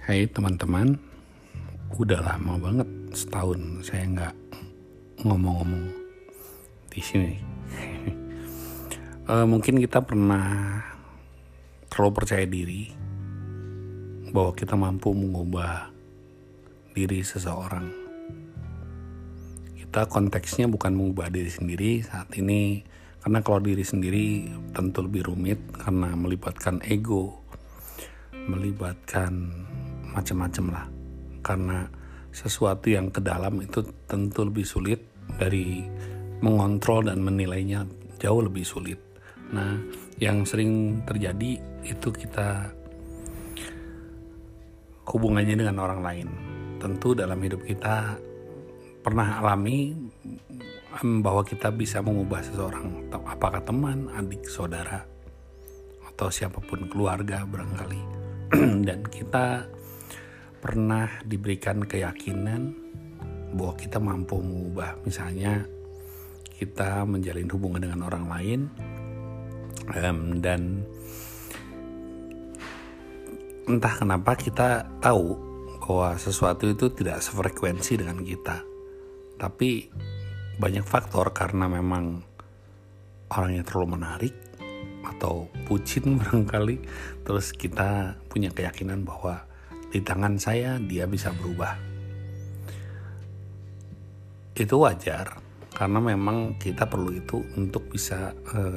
Hai teman-teman, udah lama banget setahun saya nggak ngomong-ngomong di sini. Mungkin kita pernah terlalu percaya diri bahwa kita mampu mengubah diri seseorang. Kita konteksnya bukan mengubah diri sendiri saat ini, karena kalau diri sendiri tentu lebih rumit karena melibatkan ego, melibatkan macam-macam lah, karena sesuatu yang ke dalam itu tentu lebih sulit dari mengontrol dan menilainya, jauh lebih sulit. Nah, yang sering terjadi itu kita hubungannya dengan orang lain. Tentu dalam hidup kita pernah alami bahwa kita bisa mengubah seseorang, apakah teman, adik, saudara, atau siapapun, keluarga barangkali. Dan kita pernah diberikan keyakinan bahwa kita mampu mengubah. Misalnya kita menjalin hubungan dengan orang lain dan entah kenapa kita tahu bahwa sesuatu itu tidak sefrekuensi dengan kita, tapi banyak faktor karena memang orangnya terlalu menarik atau bucin barangkali, terus kita punya keyakinan bahwa di tangan saya dia bisa berubah. Itu wajar karena memang kita perlu itu untuk bisa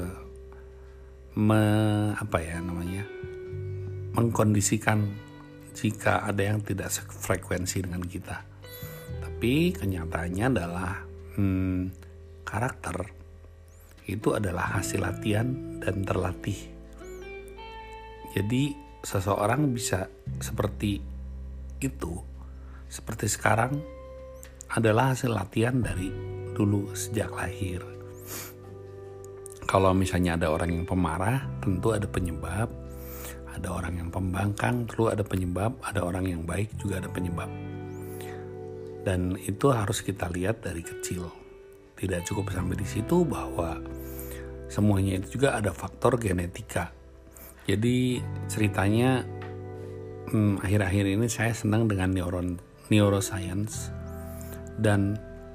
mengkondisikan jika ada yang tidak sefrekuensi dengan kita. Tapi kenyataannya adalah karakter itu adalah hasil latihan dan terlatih. Jadi seseorang bisa seperti itu, seperti sekarang, adalah hasil latihan dari dulu sejak lahir. Kalau misalnya ada orang yang pemarah, tentu ada penyebab. Ada orang yang pembangkang, tentu ada penyebab. Ada orang yang baik, juga ada penyebab. Dan itu harus kita lihat dari kecil. Tidak cukup sampai di situ bahwa semuanya itu juga ada faktor genetika. Jadi ceritanya akhir-akhir ini saya senang dengan neuroscience, dan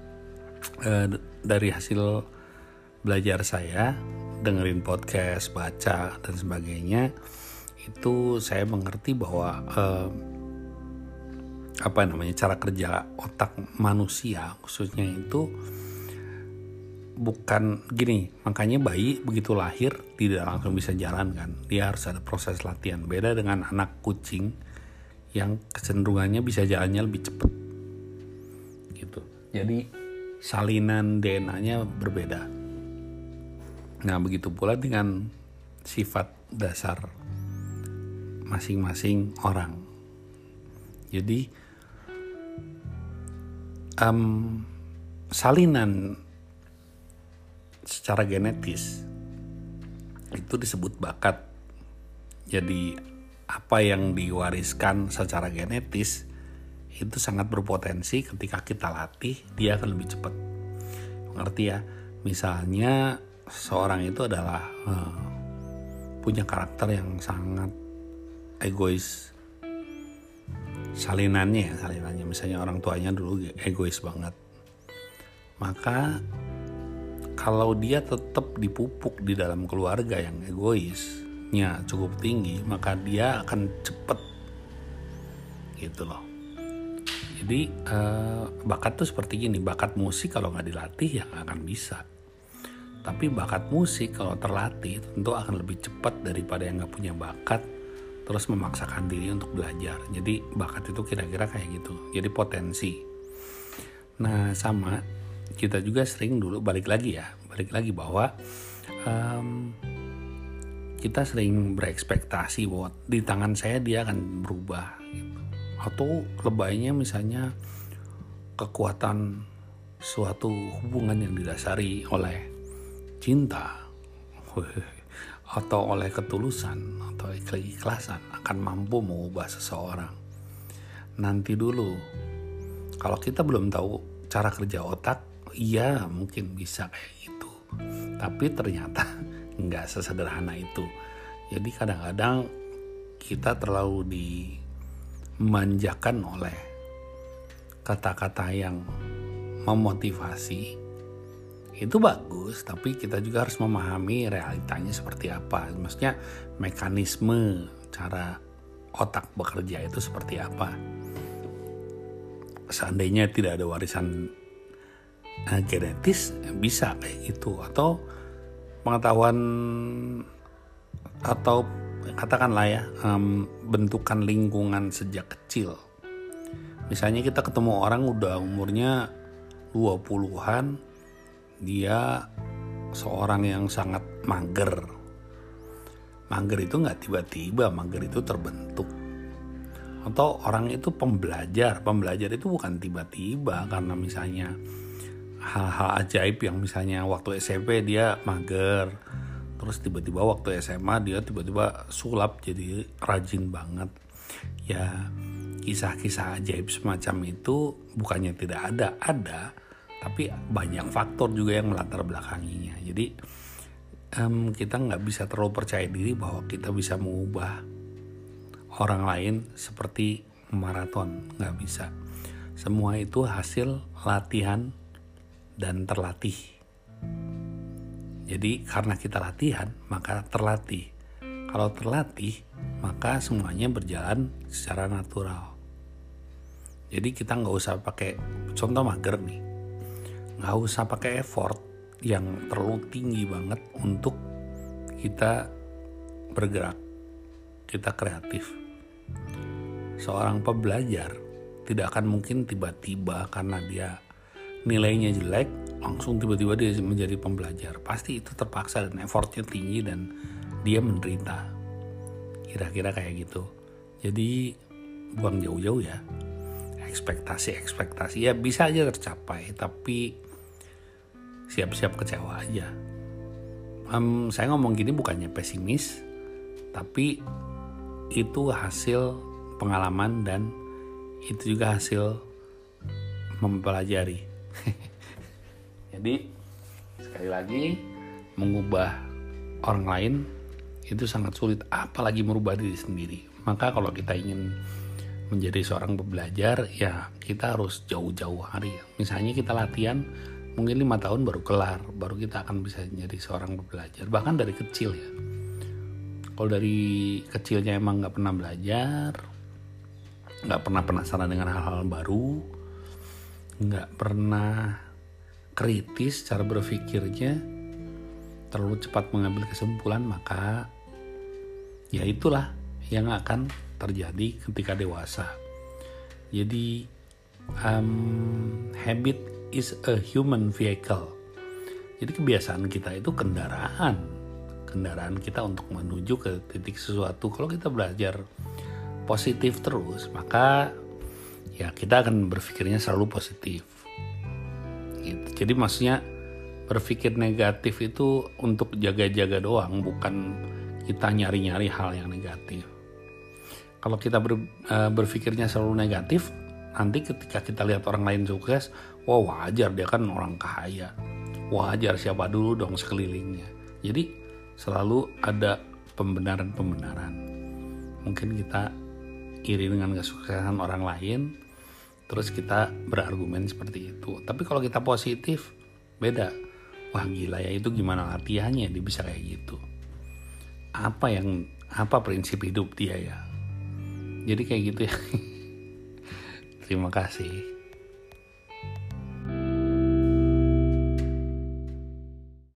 dari hasil belajar saya, dengerin podcast, baca dan sebagainya, itu saya mengerti bahwa cara kerja otak manusia khususnya itu bukan gini. Makanya bayi begitu lahir tidak langsung bisa jalan kan, dia harus ada proses latihan. Beda dengan anak kucing yang kecenderungannya bisa jalannya lebih cepat gitu. Jadi salinan DNA-nya berbeda. Nah, begitu pula dengan sifat dasar masing-masing orang. Jadi salinan secara genetis itu disebut bakat. Jadi apa yang diwariskan secara genetis itu sangat berpotensi ketika kita latih, dia akan lebih cepat. Mengerti ya? Misalnya seorang itu adalah punya karakter yang sangat egois. Salinannya misalnya orang tuanya dulu egois banget. Maka kalau dia tetap dipupuk di dalam keluarga yang egoisnya cukup tinggi, maka dia akan cepet gitu loh. Jadi bakat tuh seperti gini. Bakat musik kalau gak dilatih ya gak akan bisa. Tapi bakat musik kalau terlatih tentu akan lebih cepat daripada yang gak punya bakat terus memaksakan diri untuk belajar. Jadi bakat itu kira-kira kayak gitu. Jadi potensi. Nah, sama kita juga sering dulu balik lagi bahwa kita sering berekspektasi bahwa di tangan saya dia akan berubah gitu. Atau lebaynya misalnya kekuatan suatu hubungan yang didasari oleh cinta atau oleh ketulusan atau keikhlasan akan mampu mengubah seseorang. Nanti dulu, kalau kita belum tahu cara kerja otak, iya mungkin bisa kayak gitu, tapi ternyata nggak sesederhana itu. Jadi kadang-kadang kita terlalu memanjakan oleh kata-kata yang memotivasi, itu bagus, tapi kita juga harus memahami realitanya seperti apa. Maksudnya mekanisme cara otak bekerja itu seperti apa. Seandainya tidak ada warisan genetis, bisa kayak gitu. Atau pengetahuan atau katakanlah ya, bentukan lingkungan sejak kecil. Misalnya kita ketemu orang udah umurnya 20-an, dia seorang yang sangat mager. Mager itu gak tiba-tiba, mager itu terbentuk. Atau orang itu pembelajar itu bukan tiba-tiba, karena misalnya hal-hal ajaib yang misalnya waktu SMP dia mager, terus tiba-tiba waktu SMA dia tiba-tiba sulap jadi rajin banget. Ya, kisah-kisah ajaib semacam itu bukannya tidak ada, tapi banyak faktor juga yang melatar belakanginya. Jadi kita nggak bisa terlalu percaya diri bahwa kita bisa mengubah orang lain seperti maraton, nggak bisa. Semua itu hasil latihan dan terlatih. Jadi karena kita latihan, maka terlatih. Kalau terlatih, maka semuanya berjalan secara natural. Jadi kita nggak usah pakai, contoh mager nih, nggak usah pakai effort yang terlalu tinggi banget untuk kita bergerak, kita kreatif. Seorang pembelajar tidak akan mungkin tiba-tiba karena dia nilainya jelek langsung tiba-tiba dia menjadi pembelajar. Pasti itu terpaksa dan effortnya tinggi dan dia menderita. Kira-kira kayak gitu. Jadi buang jauh-jauh ya. Ekspektasi ya bisa aja tercapai, tapi siap-siap kecewa aja. Saya ngomong gini bukannya pesimis, tapi itu hasil pengalaman dan itu juga hasil mempelajari. Jadi sekali lagi, mengubah orang lain itu sangat sulit, apalagi merubah diri sendiri. Maka kalau kita ingin menjadi seorang pembelajar, ya kita harus jauh-jauh hari. Misalnya kita latihan mungkin 5 tahun baru kelar, baru kita akan bisa menjadi seorang pembelajar. Bahkan dari kecil ya. Kalau dari kecilnya emang gak pernah belajar, gak pernah penasaran dengan hal-hal baru, gak pernah kritis cara berpikirnya, terlalu cepat mengambil kesimpulan, maka ya itulah yang akan terjadi ketika dewasa. Jadi habit is a human vehicle. Jadi kebiasaan kita itu kendaraan kita untuk menuju ke titik sesuatu. Kalau kita belajar positif terus, maka ya kita akan berpikirnya selalu positif gitu. Jadi maksudnya berpikir negatif itu untuk jaga-jaga doang, bukan kita nyari-nyari hal yang negatif. Kalau kita berpikirnya selalu negatif, nanti ketika kita lihat orang lain sukses, wah wajar dia kan orang kaya, wajar siapa dulu dong sekelilingnya. Jadi selalu ada pembenaran. Mungkin kita iri dengan kesuksesan orang lain, terus kita berargumen seperti itu. Tapi kalau kita positif, beda. Wah gila ya, itu gimana latihannya dia bisa kayak gitu. Apa prinsip hidup dia ya. Jadi kayak gitu ya. Terima kasih.